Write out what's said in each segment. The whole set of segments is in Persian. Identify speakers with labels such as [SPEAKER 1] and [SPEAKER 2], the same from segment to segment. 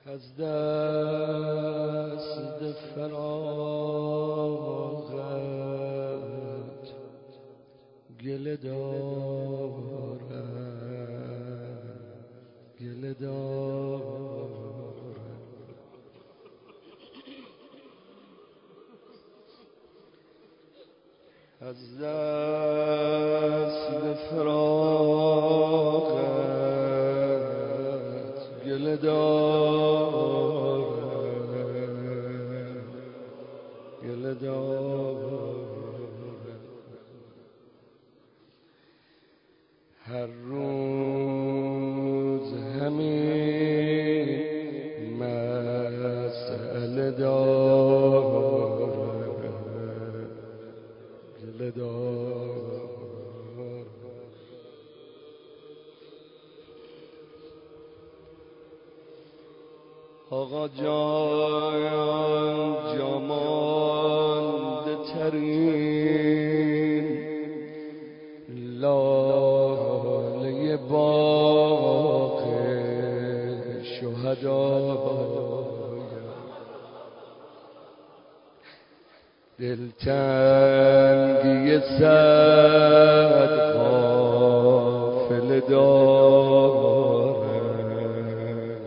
[SPEAKER 1] از دست فراغت گله دارم، گله دارم. از دست فراغت گله دارم، گله دارم. هر روز همین مسئله دارم، گله دارم. آقا جان جامانده ترین لاله باغ شهدایم، دلتنگی صد قافله دارم،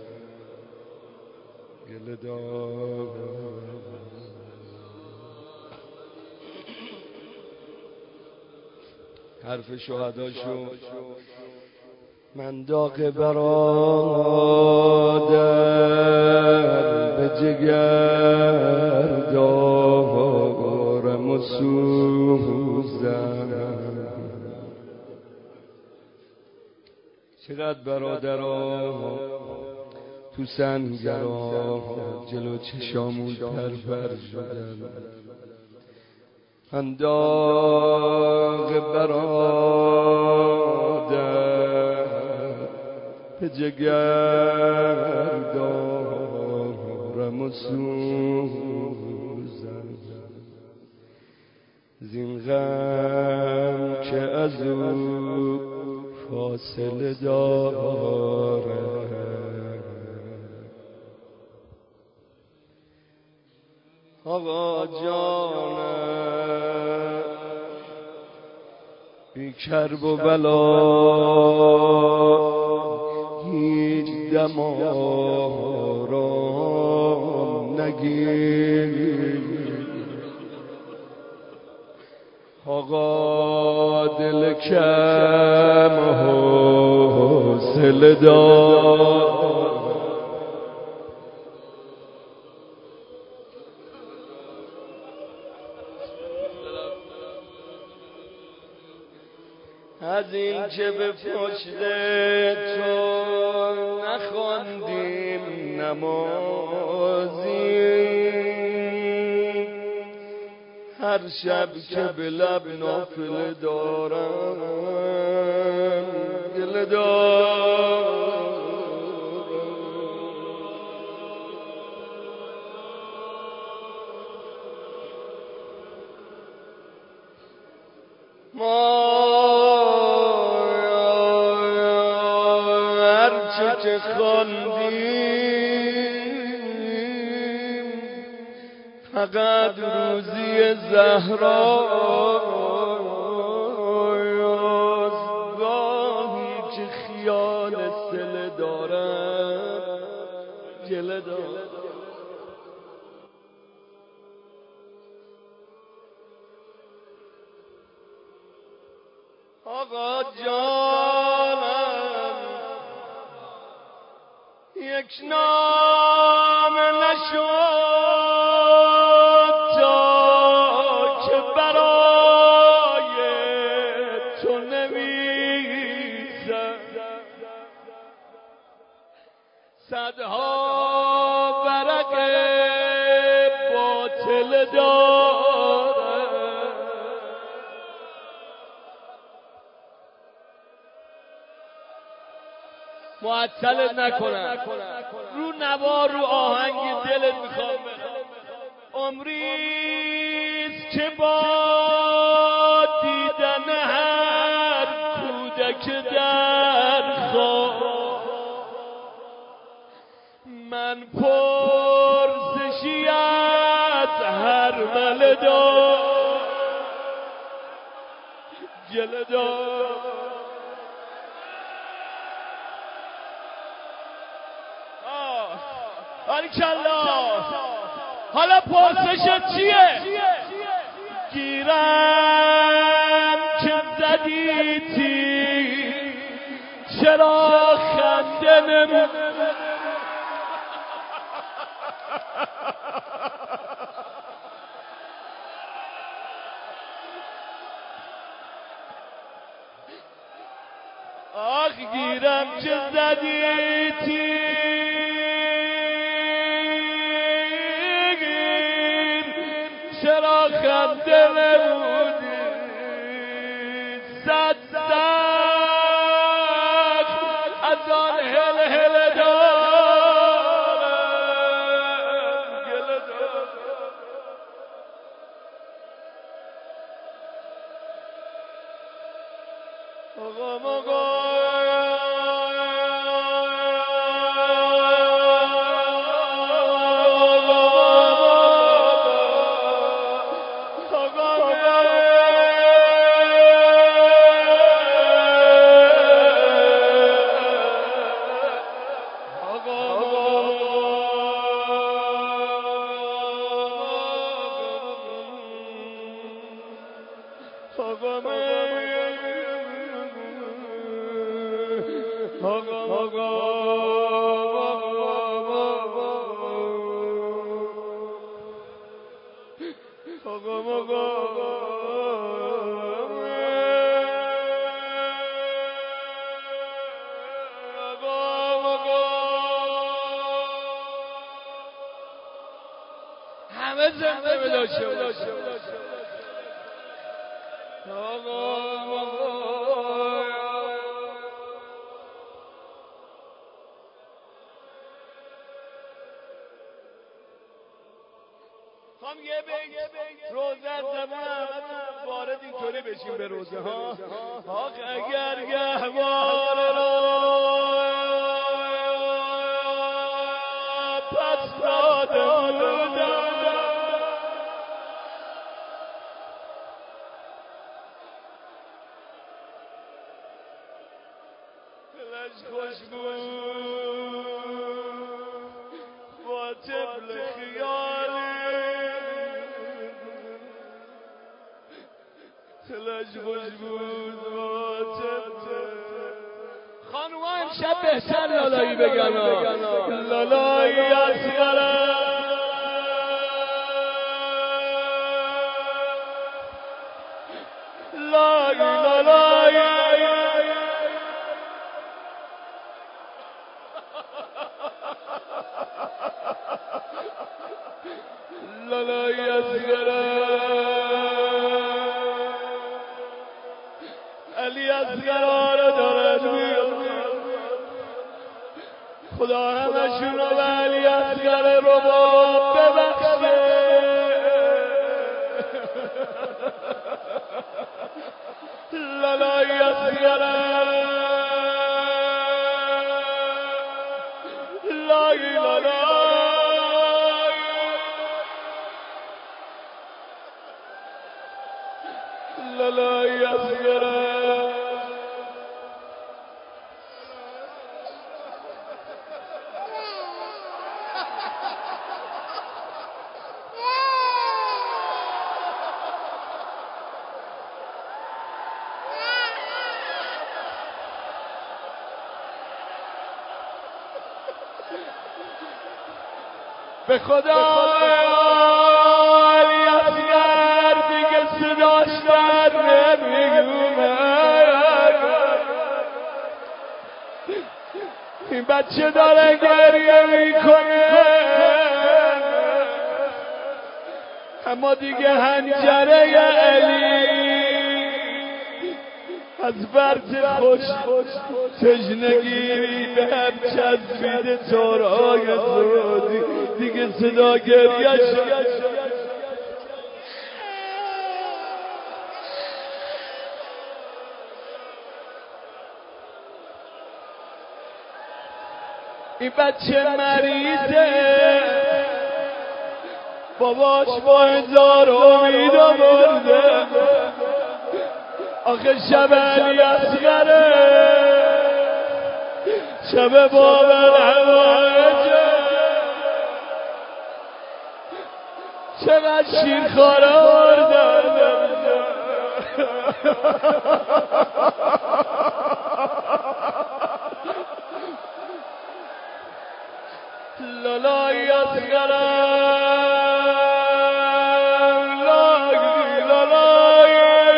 [SPEAKER 1] گله دارم. حرف شهداشو من داغ برادر به جگر دارم و سوزم. چقدر برادرها تو سنگرها جلو چشامون پرپر شدن. من داغ برادر به جگر دارم و سوزم، زین غم که از او فاصله دارم. آقا جانم بی کرب و بلا هیچ دم آرام نگیر. آقا دل کم حوصله دار، از این که به پشت تو نخواندیم نمازی، هر شب که به لب نافله دارم، گله دارم. ما هرچه که خواندیم فقط روزی زهراست. گاهی که خیال صله دارم، گله دارم. آقا جانم یک نامه نشد تا که برای تو نویسم. صدها ورق باطل دارم، معطلت نکنم. رو نوار رو آهنگ دلت میخوام برم. عمریست که با دیدن هر کودک در خواب گله دار باریکلا. حالا پرسشت چیه؟ گیرم که زدی تیر چرا خنده نمون؟ آخ گیرم که زدی تیر چرا خنده نمودی؟ صد سخت از آن هل هل دارم گله دارم. آقا مقا همه زنده بداشه خواهم یه بیت روزه از زمان وارد اینطوری بشیم به روزه ها. آخ اگر گهوار را پس داده بودم دلش خوش بود با طفل خیالی دلش خوش بود با طفل. خانوما امشب بهتر لالایی بگن لالایی اصغره لای لالایی لالایی اصغره علی اصغره رو دارد میاد خدا همشون رو به علی اصغره رو با ببخشه. لالایی اصغره لای لالای لالایی اصغره به خدا علی اصغر دیگه صداش در نمیومد. این بچه داره گریه میکنه اما دیگه حنجره علی از برد خوش تشنگی به هم چسبیده تارای زودی دیگه صدا گریش. این بچه مریضه باباش با 1000 امید آورده آخه شب علی اصغره شب بابر حوایجه چقدر شیرخواره آوردن لالای اصغرم لالای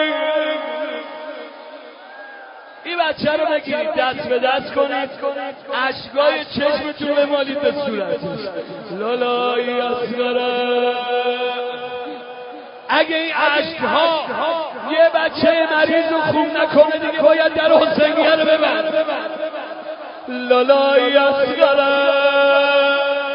[SPEAKER 1] این بچه رو بگیرید دست به دست کنید اشکای چشمتون بمالید به صورتش لالای اصغرم اگه این عشقها یه بچه مریض رو خوب نکنه دیگه باید در حسینیه رو ببند لالای اصغرم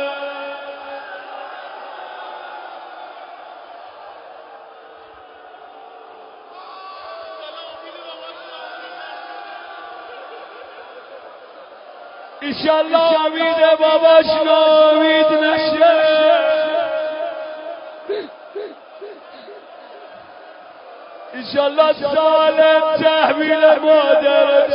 [SPEAKER 1] ایشالله امید باباش نامید نشه ایشالله سالم تحویل مادرش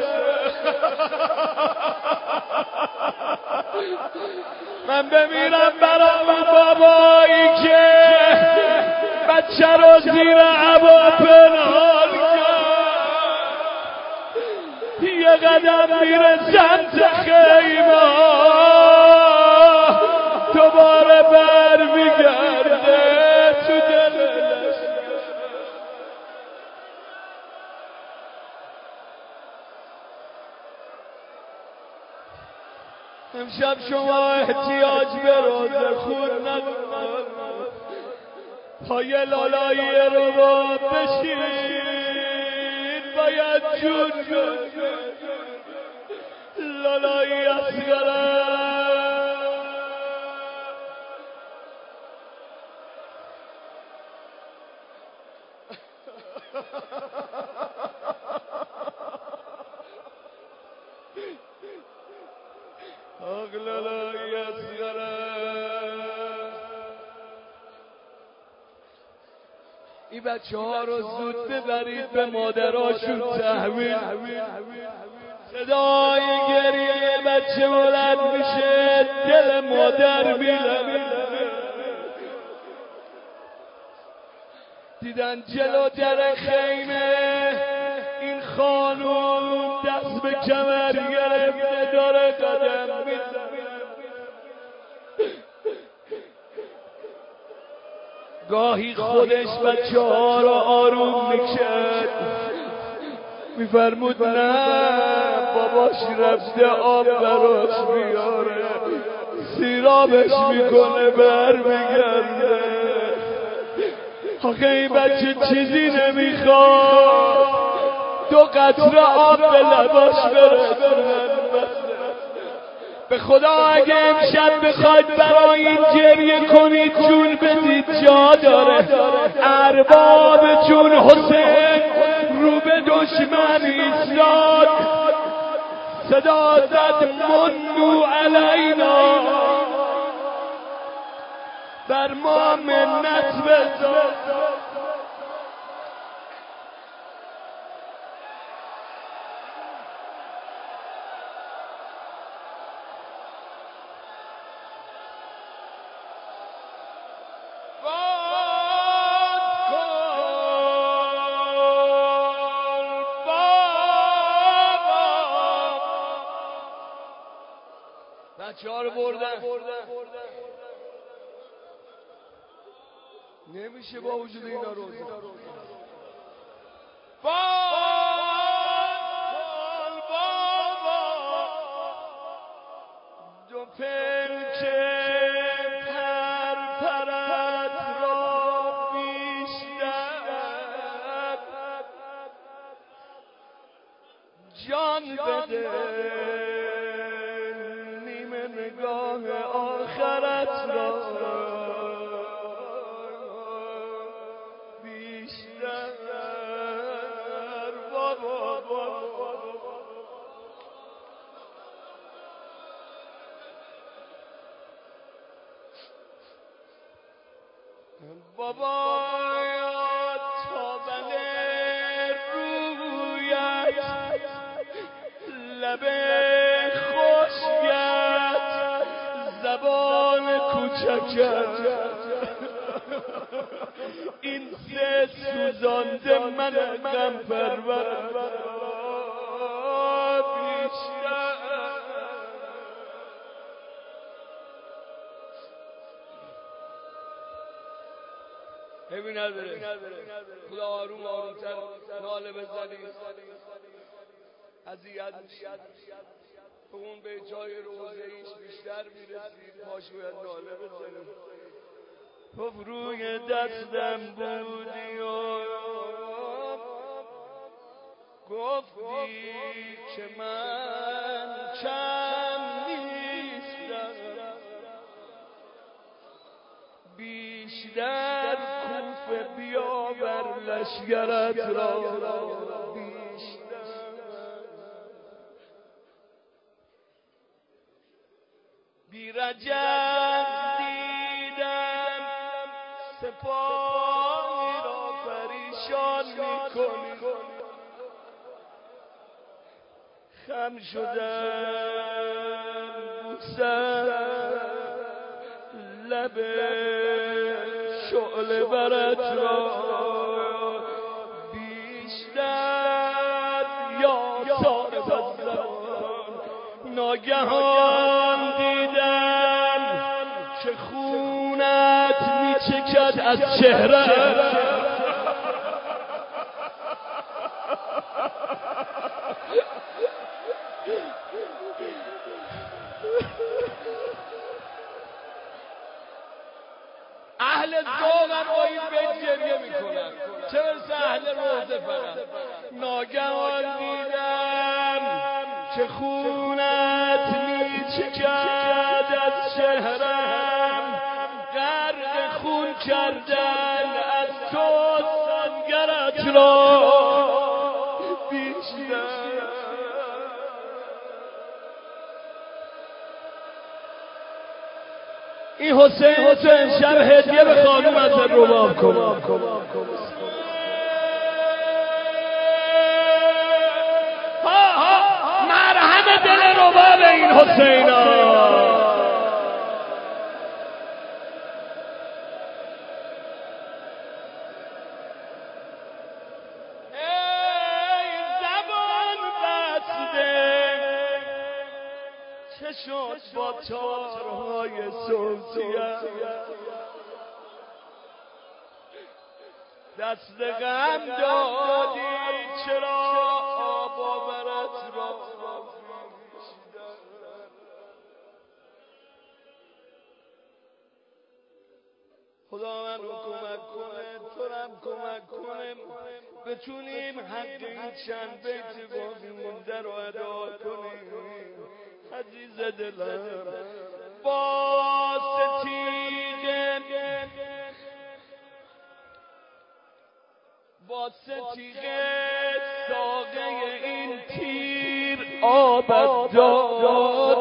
[SPEAKER 1] من بمیرم برای اون بابایی که بچه رو زیر عبا پنهان کرد یه قدم میره سمت خیمه دوباره بر میگرده تو دلش امشب شما احتیاج به روزه خون ندارید پای لالایی رباب بشید باید جون بگید لالایی اصغرم آخ لالای اصغرم این بچه ها رو زود ببرید به مادراشون تحویل صدای گریه بچه بلند میشه دل مادر میلرزه دیدن جلو در خیمه این خانوم دست به کمر گرفته داره قدم میزنه گاهی خودش بچه ها رو آروم میکرد میفرمود نه باباش رفته آب براش بیاره سیرابش میکنه بر میگرده آخه این بچه چیزی نمیخواد دو قطره آب به لباش برسونن به خدا اگه امشب بخواید برای این گریه کنید جون بدید جا داره ارباب جون حسین رو به دشمن ایستاد صدا زد منو علینا بر ما منت بذار بچه ها رو بردن نمیشه با وجود اینا روزه بابا دو پنکه پر پرت را بیشتر جان بده نیمه نگاه آخرت را بابا تا بله رو لب خشکت زبان کوچکت این سه سوزانده من غم پرور بیشتر ببین نداره خدا آروم آرومتر ناله بزنی اذیت میشی اون به جای روزه ایش بیشتر میرسید پاش باید ناله بزنی تو روی دستم بودی و گفتی که من کم نیستم بیشتر کوفه بیاور لشگرت را بیشتر بی رجب دیدم سپاهی را پریشان میکنی خم شدم بوسم لب شعله برت را بیشتر یا صاحب الزمان ناگهان دیدم که خونت میچکد از چهره اهل ذوقم با این بیت گریه میکنن چه برسه اهل روزه فقط ناگهان دیدم که خونت میچکد از چهرم غرق خون کردن از تو سنگرت را بیشتر این حسین شب هدیه به خانوم از رباب کن مرهم دل رباب این حسینا چه شد با تارهای صوتیه دست غم دادی چرا آب آورت را خدا من رو کمک کنه تو رم کمک کنه بتونیم حق این چند بیت باقی مونده رو ادا کنیم عزیز دلم با ستیغه ساقه این تیر آبت داد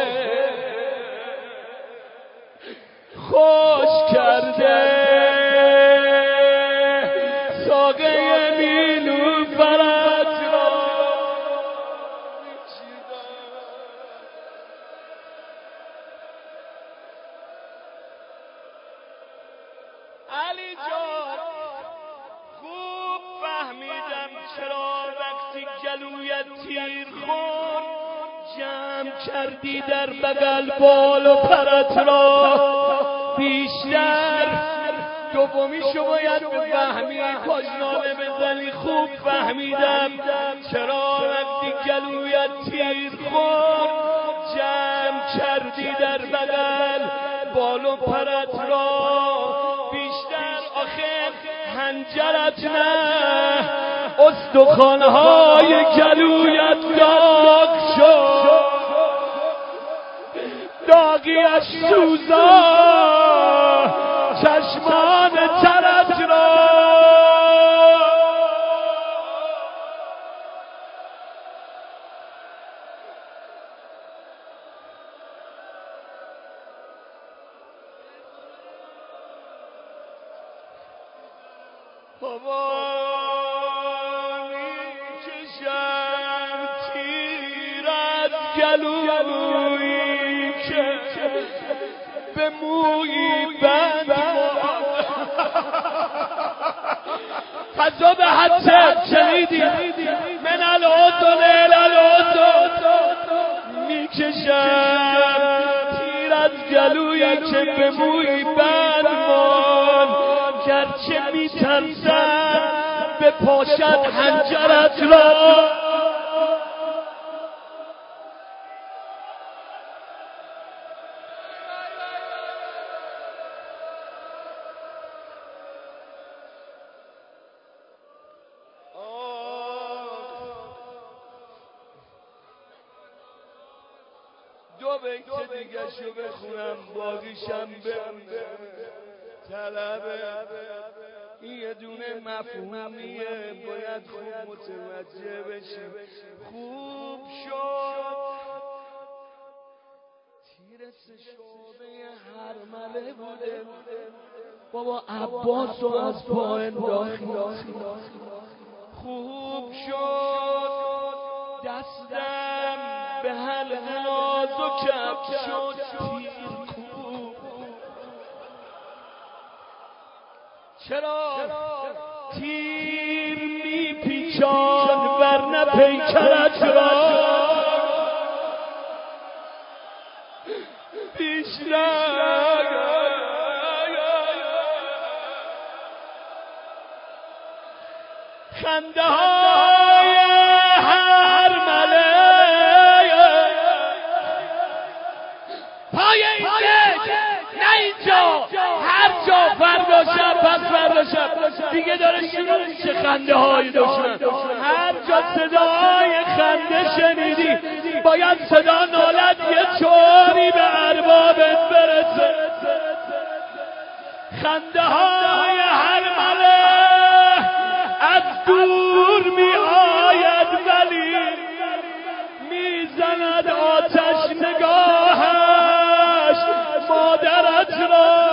[SPEAKER 1] خوش کرده ساقه نیلوفرت را علی جان خوب فهمیدم چرا وقتی گلویت تیر خون جمع کردی در بغل بال و پرت را بیشتر دومیشو باید بفهمی پاژنانه بزنی خوب فهمیدم چرا وقتی گلویت تیر خون جمع کردی در بغل بال و پرت را بیشتر آخر حنجرت نه استخوان‌های گلویت داغ شد داغیش سوزان چشمان ترت را بابا میکشم تیر گلویی که به مویی بند فضا به حدسه شنیدی من العطل العطل میکشم تیر از گلویی که به مویی بند مان گرچه میترسم به پاشد حنجرت را دو بیت دیگه شو بخونم باقیشم بمونه طلبه این یه دونه مفهومیه باید خوب متوجه بشیم خوب شد تیر سشابه هرمله بوده بابا عباس رو از پا انداخت خوب شد دستم به حلق ناز و کف شد تیر کوب چرا تیر میپیچان ورنه پیکرت را بیشتر خنده های هر مله پای این نه اینجا هر جا فردا شب پس فردا شب دیگه داره شروع میشه خنده های دشمن هر جا صدای خنده شنیدی باید صدا نالت یه چوری به اربابت برسه خنده های هر مله از دور می آید ولی میزند آتش نگاهش مادرت را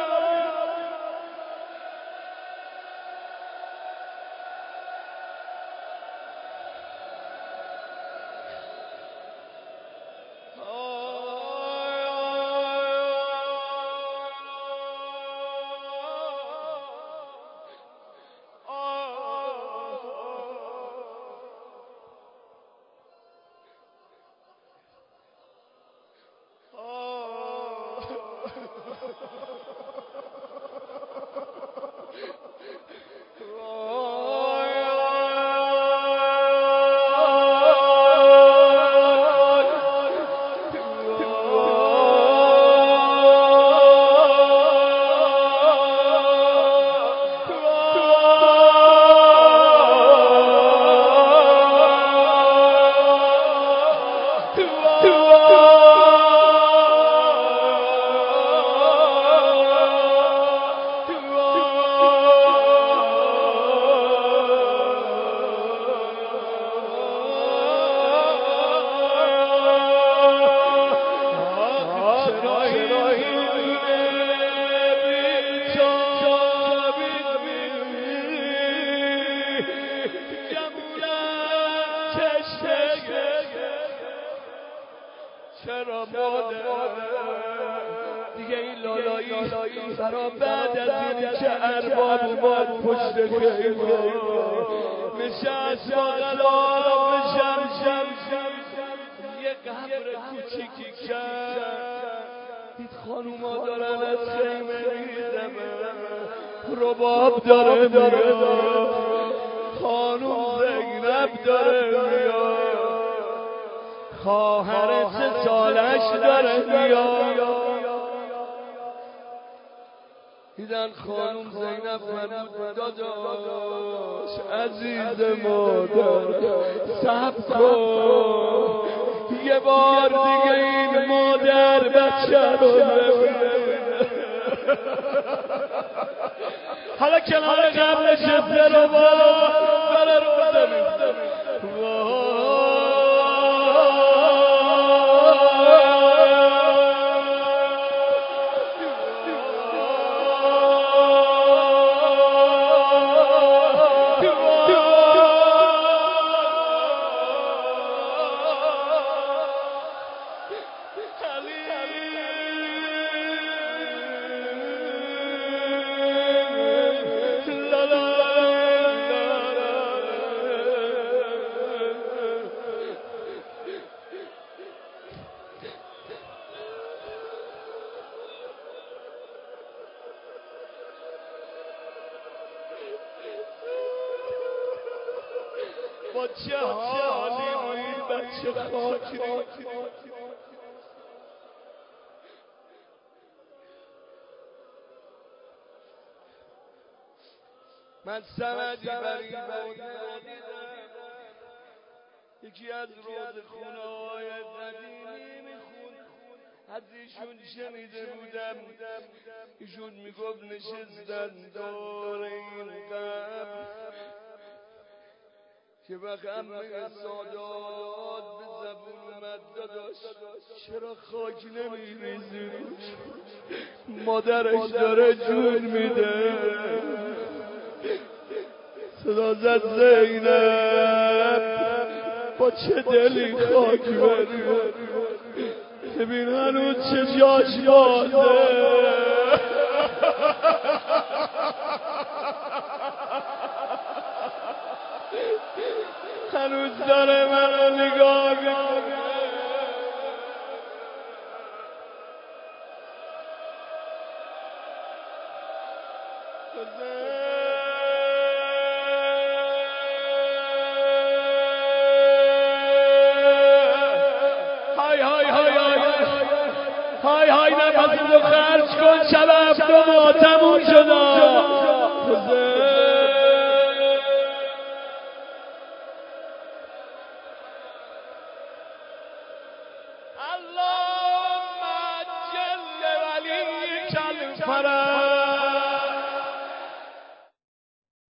[SPEAKER 1] چرا مادر دیگه این لالایی برا بعد از این که ارباب اومد پشت خیمه نشست با غلام شمشم یه قبر کوچیکی کرد دید خانوما دارن از خیمه میزنن رباب داره میاد خانوم زینب داره میاد خواهر 3 سالش داره میاد دیدن خانوم زینب فرمود داداش عزیز مادر صبر کن یه بار دیگه این مادر بچه رو ببینه حالا کنار قبل نشسته رو با داره روزه میفته با چه حالی این بچه خاکی من سمدی بر این یکی از روزخونه‌های قدیمی میخوند از ایشون شنیده بودم ایشون میگفت نشستن دور این قبر که وقت همه سادات به زبون اومد داداش چرا خاک نمیریزی روش مادرش داره جون میده صدا زد زینب با چه دلی خاک بری ببین هنوز چه جاش بازه هنوز داره منو نگاه میکنه های نفسیدو خرج کن شب هفتم تموم شد